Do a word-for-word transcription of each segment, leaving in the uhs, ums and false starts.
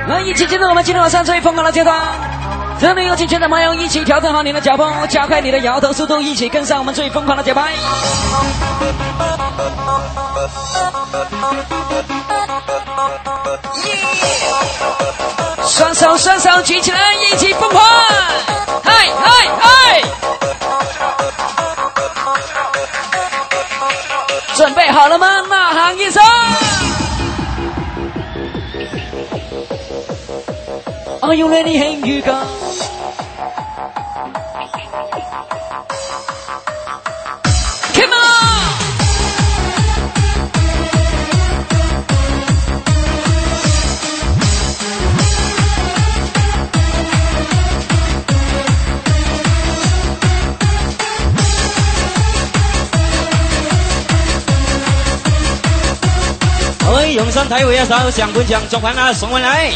来，一起进入我们今天晚上最疯狂的阶段。这里有请全场朋友一起调整好你的脚步，加快你的摇头速度，一起跟上我们最疯狂的节拍。双手双手举起来，一起疯狂！嗨嗨嗨！准备好了吗？呐喊一声 ！Are you ready? Here you go. 用身體會一手上半場作品啊，送返嚟。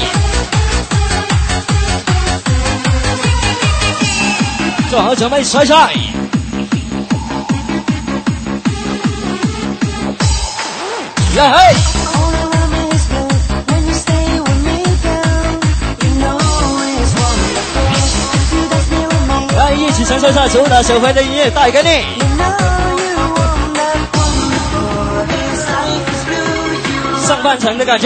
做好準備甩甩。來去。來一起享受下主打手牌的音樂帶給你。上半程的感覺，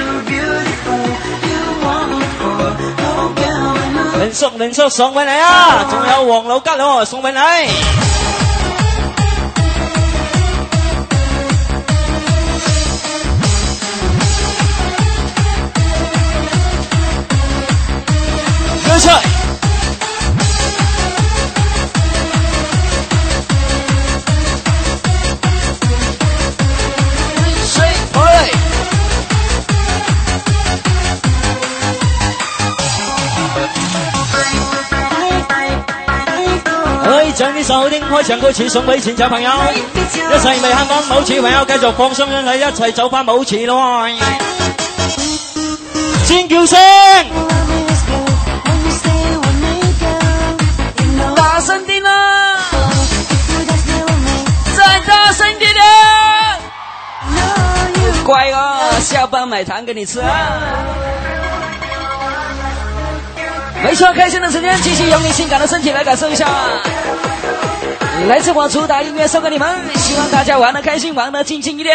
連叔連叔送返嚟啊！仲有黃老吉佬送返嚟。跟上。將呢首好聽開場歌詞送俾全場朋友，一齊未喊講舞池朋友繼續放鬆身體，一齊走返舞池咯！尖叫聲， 大聲啲啦！再大聲啲點！乖哦，下班買糖給你吃啊！没错，开心的时间，继续用你性感的身体来感受一下。来自我主打音乐送给你们，希望大家玩得开心，玩得尽情一点。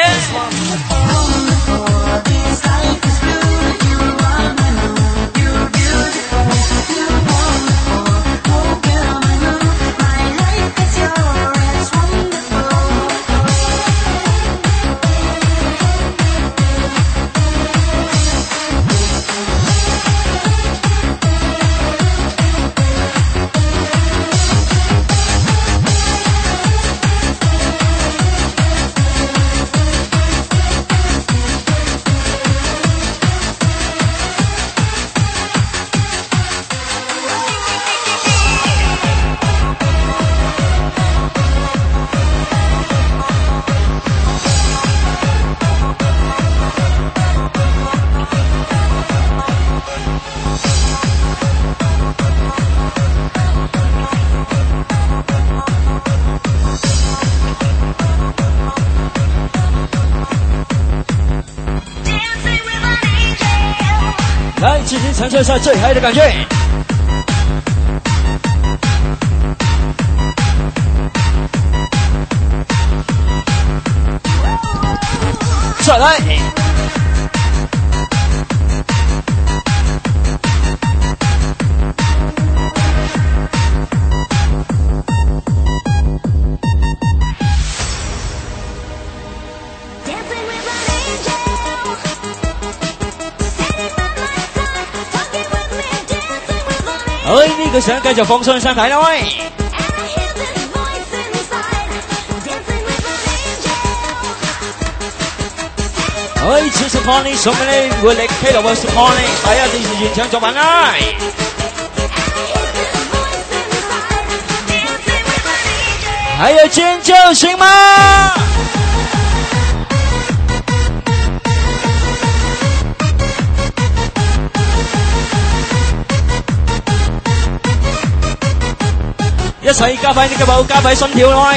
来，继续享受一下最嗨的感觉。再来。哎，呢個想繼續放鬆身體啦喂！哎，超級 Pony 送俾你活力披露嘅 Pony， 第一電視現場作品啦！還有尖叫行嗎？一齊加快你嘅步，加快心跳啦！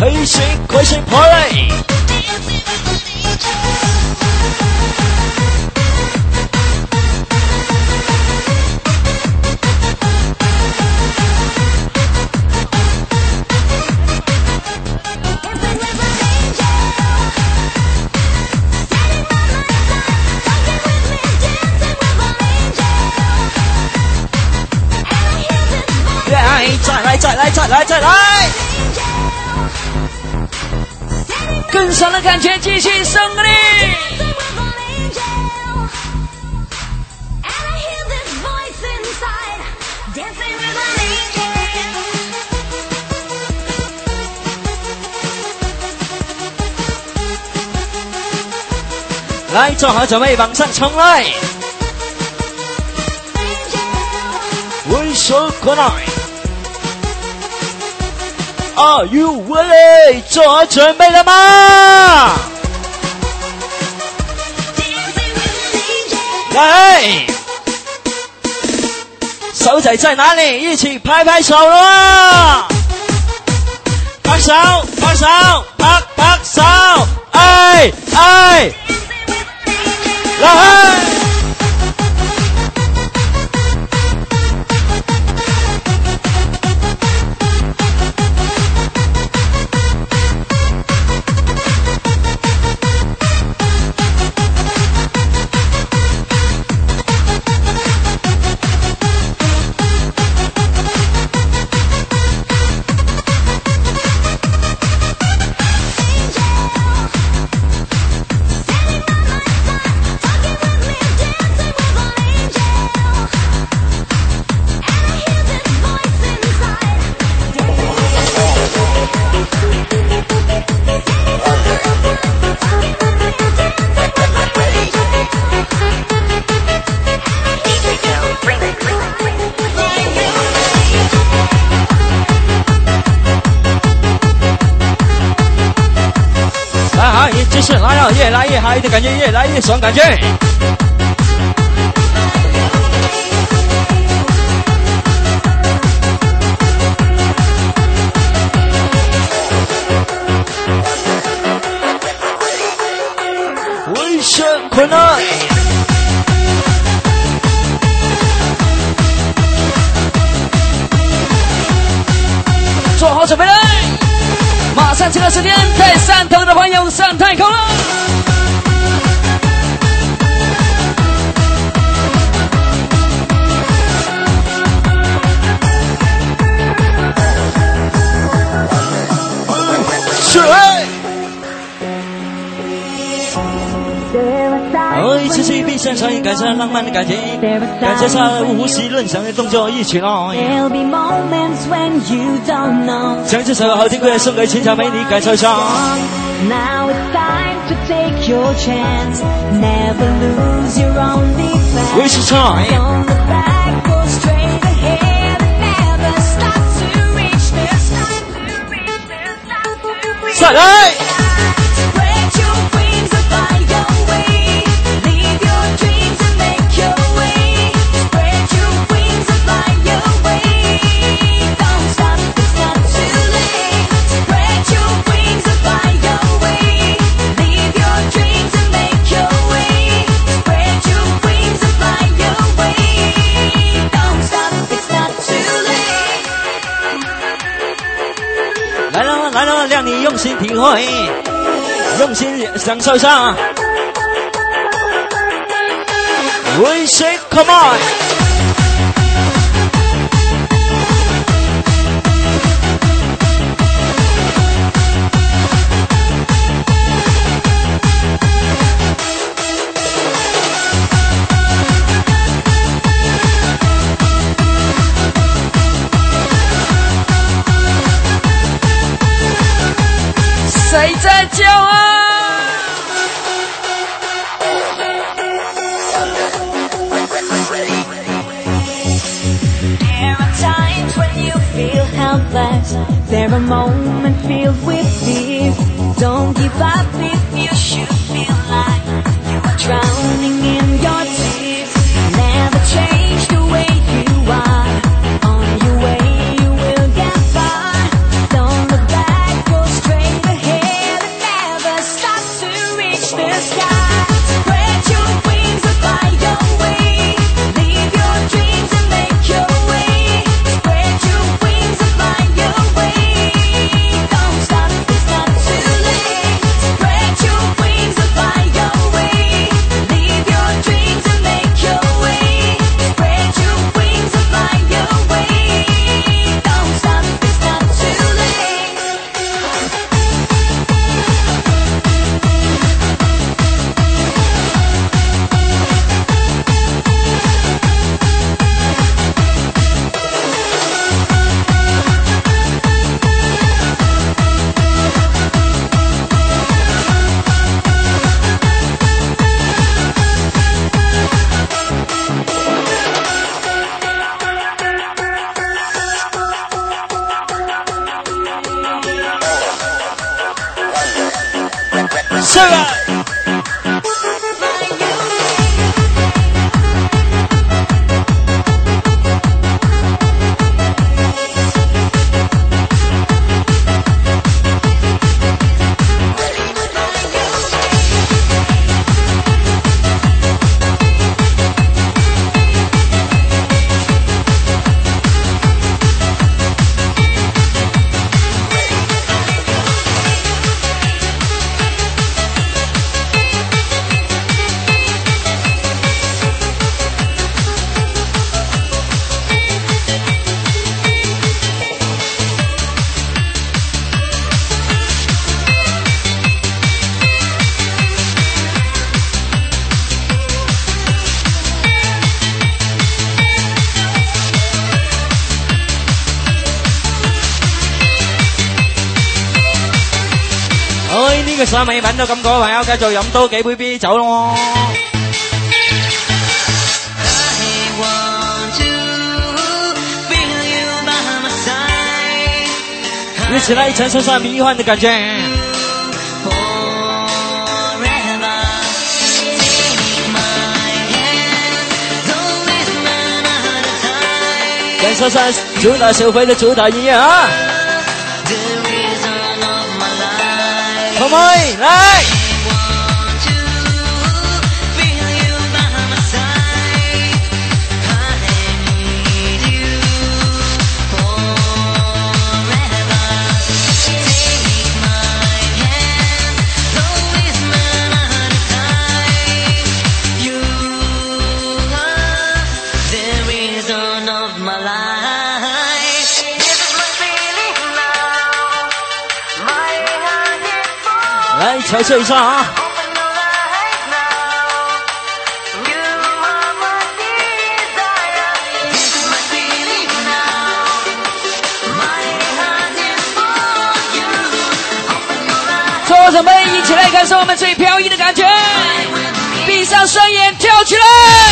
crazy crazy party。再来再来再来再来， 更爽的感觉继续送给你。 来，做好准备，往上冲来！微手过来。Are you ready？ 做好准备了吗？来，手仔在哪里？一起拍拍手了！拍手，拍手，拍拍手！哎哎，来！就是来了，越来越嗨的感觉，越来越爽感觉。危险困难，做好准备了。马上这个时间，在上头的朋友上太空了。是。哦，一起去闭上双眼，感受浪漫的感觉，感受上呼吸论想的动作，一起来。将这首好听歌送给全场美女，感受一下。Now it's time to take your chance. Never lose your only fan. Waste your time. Don't look back, go straight ahead and never stop to reach the start. 再来。Spread your wings and fly away. Leave your dreams and make your way. Spread your wings and fly away. Don't stop, it's not too late. Spread your wings and fly away. Leave your dreams and make your way. Spread your wings and fly away. Don't stop, it's not too late. 来了来了，让你用心体会，用心享受上。We say come on。谁在叫啊？There are moments filled with fear. Don't give up if you should feel like you are drowning in your tears. Never change the way you are. On your way you will get far. Don't look back, go straight 嘅上尾揾到咁個朋友，繼續飲多幾杯啤酒咯。一起来承受上迷幻的感觉。感受上主打社会的主打音乐啊！好唔好？来！来调试一下啊！做准备，一起来感受我们最飘逸的感觉。闭上双眼，跳起来！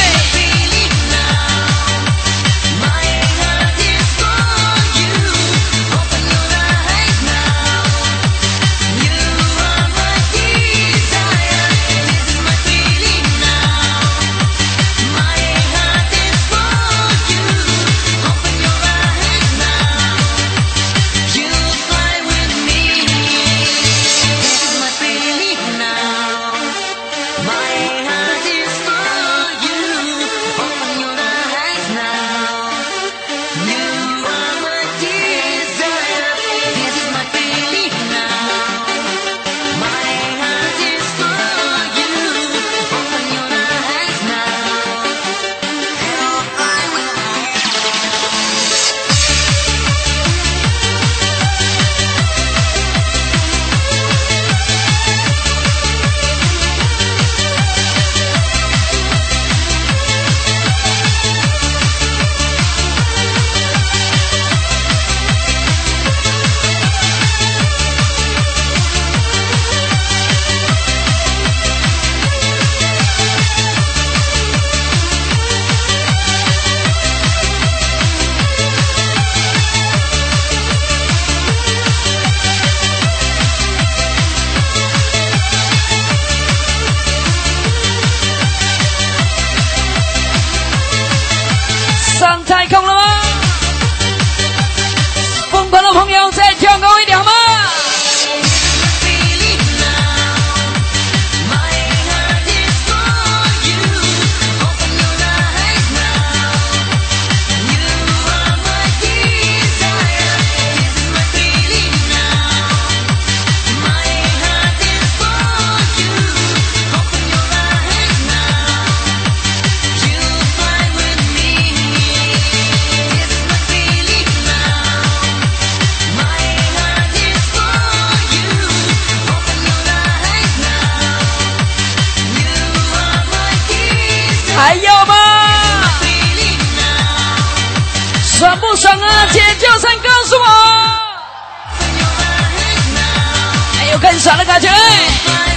上太空了吗？疯狂的朋友再跳高一点好吗？还有吗？爽不爽啊？解救声告诉我！还有更爽的感觉。